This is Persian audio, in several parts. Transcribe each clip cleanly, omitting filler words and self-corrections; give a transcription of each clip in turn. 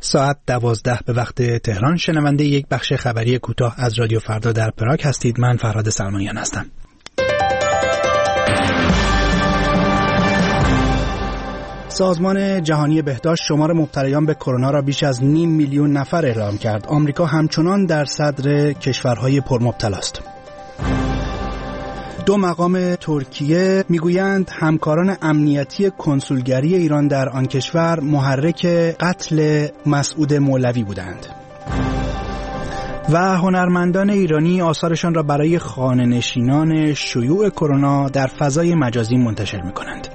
ساعت 12 به وقت تهران. شنونده یک بخش خبری کوتاه از رادیو فردا در پراگ هستید. من فرهاد سلمانیان هستم. سازمان جهانی بهداشت شمار مبتلایان به کرونا را بیش از 0.5 میلیون نفر اعلام کرد. آمریکا همچنان در صدر کشورهای پرمبتلا است. 2 مقام ترکیه میگویند همکاران امنیتی کنسولگری ایران در آن کشور محرک قتل مسعود مولوی بودند. و هنرمندان ایرانی آثارشان را برای خانه‌نشینان شیوع کرونا در فضای مجازی منتشر می‌کنند.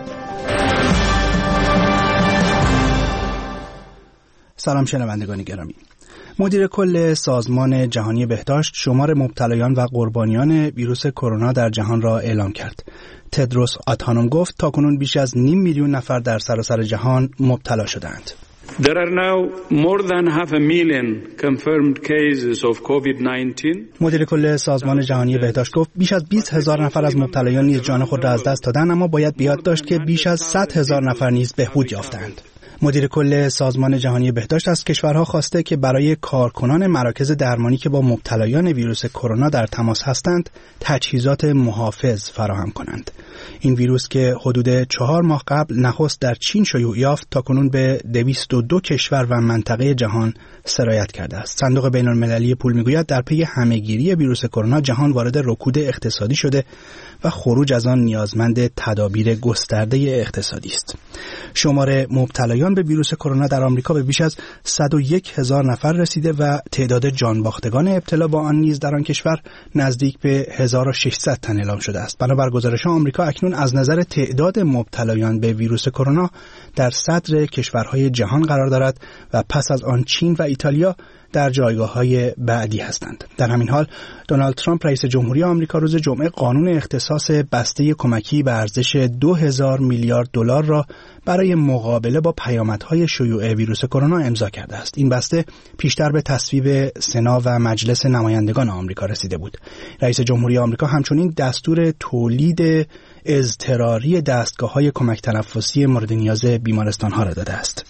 سلام شنوندگان گرامی. مدیر کل سازمان جهانی بهداشت شمار مبتلایان و قربانیان ویروس کرونا در جهان را اعلام کرد. تدروس آدهانوم گفت تاکنون بیش از 0.5 میلیون نفر در سراسر جهان مبتلا شدند. There are now more than 500,000 confirmed cases of COVID-19. مدیر کل سازمان جهانی بهداشت گفت بیش از 20,000 نفر از مبتلایان نیز جان خود را از دست دادند، اما باید به یاد داشت که بیش از 100,000 نفر نیز بهبود یافتند. مدیر کل سازمان جهانی بهداشت از کشورها خواسته که برای کارکنان مراکز درمانی که با مبتلایان ویروس کرونا در تماس هستند تجهیزات محافظ فراهم کنند. این ویروس که حدود 4 ماه قبل نخست در چین شیوع یافت تاکنون به 202 کشور و منطقه جهان سرایت کرده است. صندوق بین‌المللی پول میگوید در پی همه‌گیری ویروس کرونا جهان وارد رکود اقتصادی شده و خروج از آن نیازمند تدابیر گسترده اقتصادی است. شمار مبتلایان به ویروس کرونا در آمریکا به بیش از 101,000 نفر رسیده و تعداد جانباختگان ابتلا با آن نیز در آن کشور نزدیک به 1600 تن اعلام شده است. بنابر گزارش‌ها آمریکا اکنون از نظر تعداد مبتلایان به ویروس کرونا در صدر کشورهای جهان قرار دارد و پس از آن چین و ایتالیا در جایگاه‌های بعدی هستند. در همین حال دونالد ترامپ رئیس جمهوری آمریکا روز جمعه قانون اختصاص بسته کمکی به ارزش 2000 میلیارد دلار را برای مقابله با پیامدهای شیوع ویروس کرونا امضا کرده است. این بسته پیشتر به تصویب سنا و مجلس نمایندگان آمریکا رسیده بود. رئیس جمهوری آمریکا همچنین دستور تولید اضطراری دستگاه‌های کمک تنفسی مورد نیاز بیمارستان‌ها را داده است.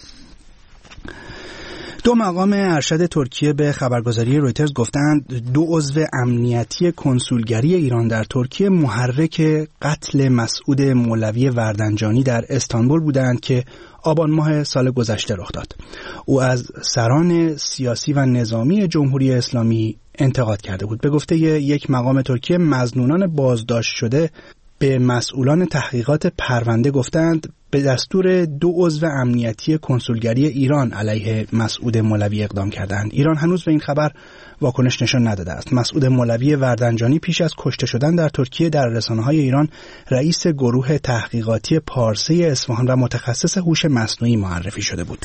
2 مقام ارشد ترکیه به خبرگزاری رویترز گفتند 2 عضو امنیتی کنسولگری ایران در ترکیه محرک قتل مسعود مولوی وردنجانی در استانبول بودند که آبان ماه سال گذشته رخ داد. او از سران سیاسی و نظامی جمهوری اسلامی انتقاد کرده بود. به گفته یک مقام ترکیه مظنونان بازداشت شده به مسئولان تحقیقات پرونده گفتند به دستور 2 عضو امنیتی کنسولگری ایران علیه مسعود مولوی اقدام کردند. ایران هنوز به این خبر واکنش نشان نداده است. مسعود مولوی وردنجانی پیش از کشته شدن در ترکیه در رسانه‌های ایران رئیس گروه تحقیقاتی پارسه اصفهان و متخصص هوش مصنوعی معرفی شده بود.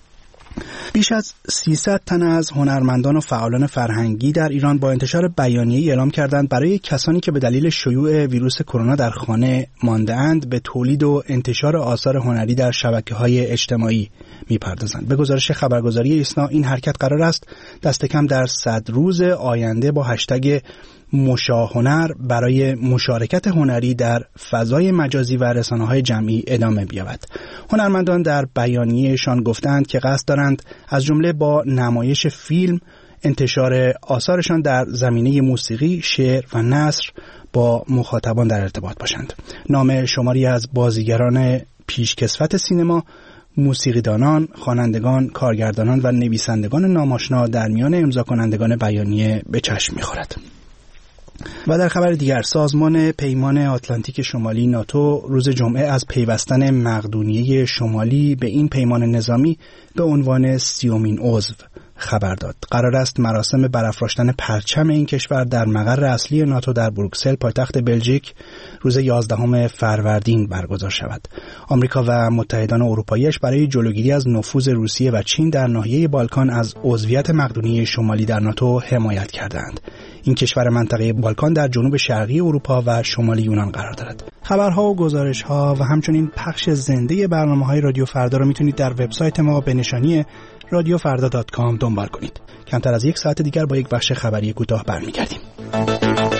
بیش از 300 تن از هنرمندان و فعالان فرهنگی در ایران با انتشار بیانیه‌ای اعلام کردند برای کسانی که به دلیل شیوع ویروس کرونا در خانه مانده‌اند به تولید و انتشار آثار هنری در شبکه‌های اجتماعی می‌پردازند. به گزارش خبرگزاری ایسنا این حرکت قرار است دست کم در 100 روز آینده با هشتگ مشاهنر برای مشارکت هنری در فضای مجازی و رسانه‌های جمعی ادامه بیابد. هنرمندان در بیانیه‌شان گفتند که قصد دارند از جمله با نمایش فیلم، انتشار آثارشان در زمینه موسیقی، شعر و نثر با مخاطبان در ارتباط باشند. نام شماری از بازیگران پیشکسوت سینما، موسیقیدانان، خوانندگان، کارگردانان و نویسندگان ناماشنا در میان امضا کنندگان بیانیه به چشم می‌خورد. و در خبر دیگر سازمان پیمان آتلانتیک شمالی ناتو روز جمعه از پیوستن مقدونیه شمالی به این پیمان نظامی به عنوان 30مین عضو خبر داد. قرار است مراسم برافراشتن پرچم این کشور در مقر اصلی ناتو در بروکسل پایتخت بلژیک روز 11 فروردین برگزار شود. آمریکا و متحدان اروپایی‌اش برای جلوگیری از نفوذ روسیه و چین در ناحیه بالکان از عضویت مقدونیه شمالی در ناتو حمایت کردند. این کشور منطقه بالکان در جنوب شرقی اروپا و شمال یونان قرار دارد. خبرها و گزارش‌ها و همچنین پخش زنده برنامه‌های رادیو فردا را میتونید در وبسایت ما به نشانی radiofarda.com دنبال کنید. کمتر از 1 ساعت دیگر با یک بخش خبری کوتاه برمیگردیم.